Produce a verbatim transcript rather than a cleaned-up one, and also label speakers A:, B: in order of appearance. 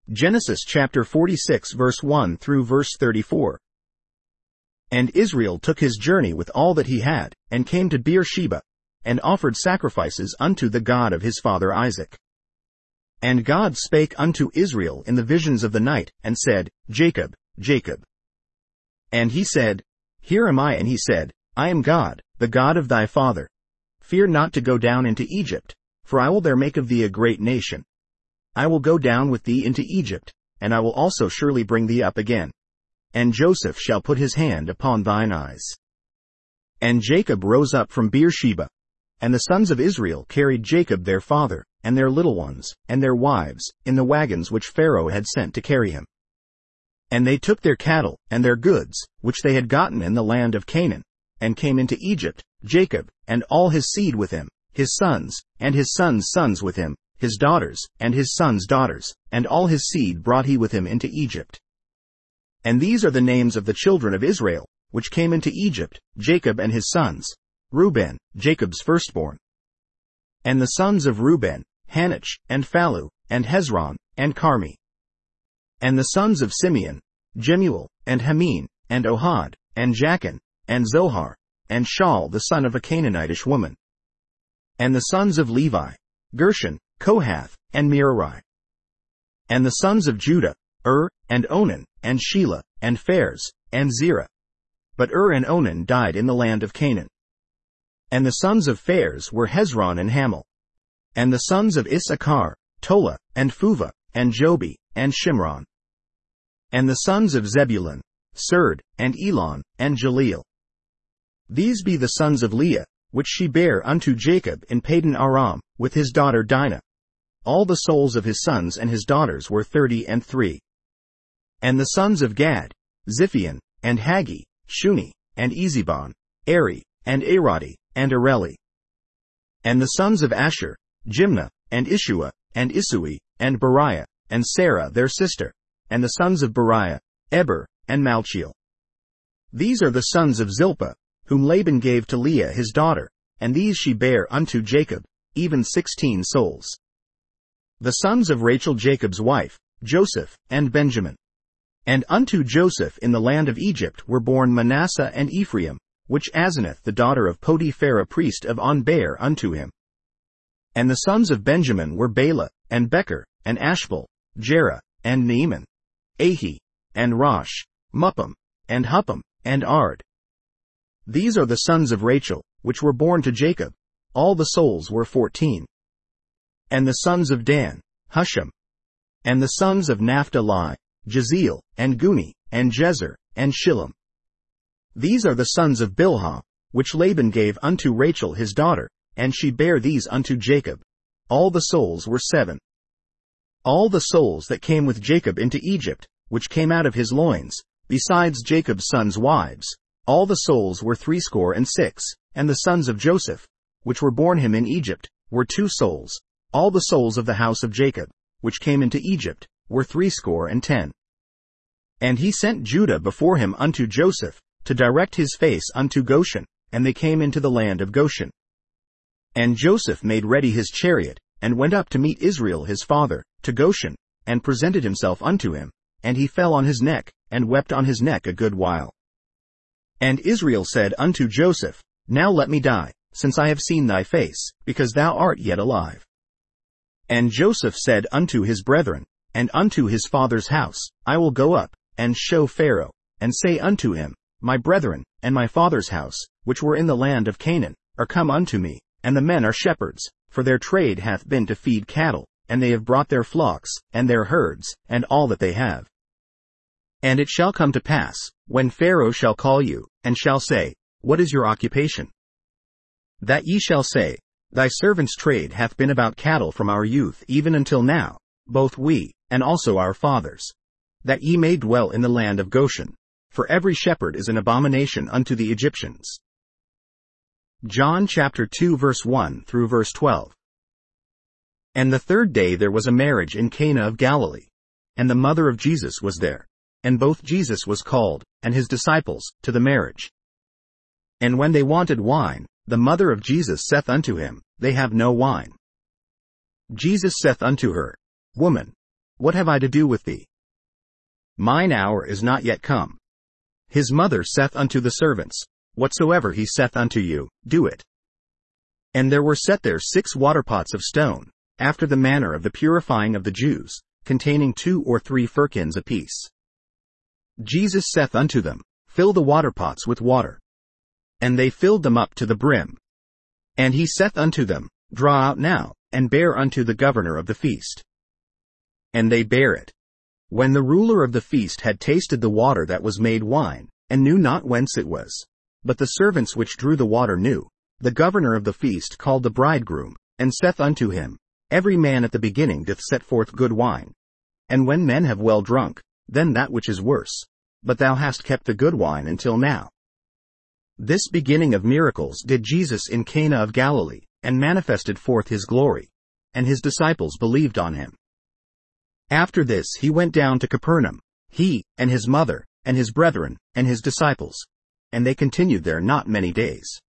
A: Genesis chapter forty-six verse one through verse thirty-four. And Israel took his journey with all that he had, and came to Beersheba, and offered sacrifices unto the God of his father Isaac. And God spake unto Israel in the visions of the night, and said, Jacob, Jacob. And he said, Here am I. And he said, I am God, the God of thy father. Fear not to go down into Egypt, for I will there make of thee a great nation. I will go down with thee into Egypt, and I will also surely bring thee up again. And Joseph shall put his hand upon thine eyes. And Jacob rose up from Beersheba. And the sons of Israel carried Jacob their father, and their little ones, and their wives, in the wagons which Pharaoh had sent to carry him. And they took their cattle, and their goods, which they had gotten in the land of Canaan, and came into Egypt, Jacob, and all his seed with him, his sons, and his sons' sons with him, his daughters, and his sons' daughters, and all his seed brought he with him into Egypt. And these are the names of the children of Israel, which came into Egypt, Jacob and his sons, Reuben, Jacob's firstborn. And the sons of Reuben, Hanoch, and Phallu, and Hezron, and Carmi. And the sons of Simeon, Jemuel, and Hamin, and Ohad, and Jachin, and Zohar, and Shaul the son of a Canaanitish woman. And the sons of Levi, Gershon, Kohath, and Merari. And the sons of Judah, Ur, and Onan, and Shelah, and Pharez, and Zerah. But Ur and Onan died in the land of Canaan. And the sons of Pharez were Hezron and Hamel. And the sons of Issachar, Tola, and Phuvah, and Jobi, and Shimron. And the sons of Zebulun, Serd, and Elon, and Jaleel. These be the sons of Leah, which she bare unto Jacob in Padan Aram, with his daughter Dinah. All the souls of his sons and his daughters were thirty and three. And the sons of Gad, Ziphion, and Haggi, Shuni, and Ezebon, Eri, and Arodi, and Areli. And the sons of Asher, Jimnah, and Ishua, and Isui, and Beriah, and Sarah their sister. And the sons of Beriah, Eber, and Malchiel. These are the sons of Zilpah, whom Laban gave to Leah his daughter, and these she bare unto Jacob, even sixteen souls. The sons of Rachel Jacob's wife, Joseph, and Benjamin. And unto Joseph in the land of Egypt were born Manasseh and Ephraim, which Asenath the daughter of Potiphera priest of On bare unto him. And the sons of Benjamin were Bela, and Becher, and Ashbel, Jerah, and Naaman, Ahi, and Rosh, Muppim, and Huppim, and Ard. These are the sons of Rachel, which were born to Jacob. All the souls were fourteen. And the sons of Dan, Husham. And the sons of Naphtali, Jeziel, and Guni, and Jezer, and Shillem. These are the sons of Bilhah, which Laban gave unto Rachel his daughter, and she bare these unto Jacob. All the souls were seven. All the souls that came with Jacob into Egypt, which came out of his loins, besides Jacob's sons' wives, all the souls were threescore and six, and the sons of Joseph, which were born him in Egypt, were two souls. All the souls of the house of Jacob, which came into Egypt, were threescore and ten. And he sent Judah before him unto Joseph, to direct his face unto Goshen, and they came into the land of Goshen. And Joseph made ready his chariot, and went up to meet Israel his father, to Goshen, and presented himself unto him, and he fell on his neck, and wept on his neck a good while. And Israel said unto Joseph, Now let me die, since I have seen thy face, because thou art yet alive. And Joseph said unto his brethren, and unto his father's house, I will go up, and show Pharaoh, and say unto him, My brethren, and my father's house, which were in the land of Canaan, are come unto me, and the men are shepherds, for their trade hath been to feed cattle, and they have brought their flocks, and their herds, and all that they have. And it shall come to pass, when Pharaoh shall call you, and shall say, What is your occupation? That ye shall say, Thy servant's trade hath been about cattle from our youth even until now, both we, and also our fathers. That ye may dwell in the land of Goshen, for every shepherd is an abomination unto the Egyptians. John chapter two verse one through verse twelve. And the third day there was a marriage in Cana of Galilee, and the mother of Jesus was there, and both Jesus was called, and his disciples, to the marriage. And when they wanted wine, the mother of Jesus saith unto him, They have no wine. Jesus saith unto her, Woman, What have I to do with thee? Mine hour is not yet come. His mother saith unto the servants, Whatsoever he saith unto you, do it. And there were set there six waterpots of stone, after the manner of the purifying of the Jews, containing two or three firkins apiece. Jesus saith unto them, Fill the waterpots with water. And they filled them up to the brim. And he saith unto them, Draw out now, and bear unto the governor of the feast. And they bare it. When the ruler of the feast had tasted the water that was made wine, and knew not whence it was, but the servants which drew the water knew, the governor of the feast called the bridegroom, and saith unto him, Every man at the beginning doth set forth good wine. And when men have well drunk, then that which is worse. But thou hast kept the good wine until now. This beginning of miracles did Jesus in Cana of Galilee, and manifested forth his glory. And his disciples believed on him. After this he went down to Capernaum, he, and his mother, and his brethren, and his disciples. And they continued there not many days.